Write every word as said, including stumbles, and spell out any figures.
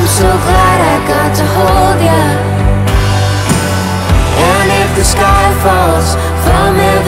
I'm so glad I got to hold ya. And if the sky falls from heaven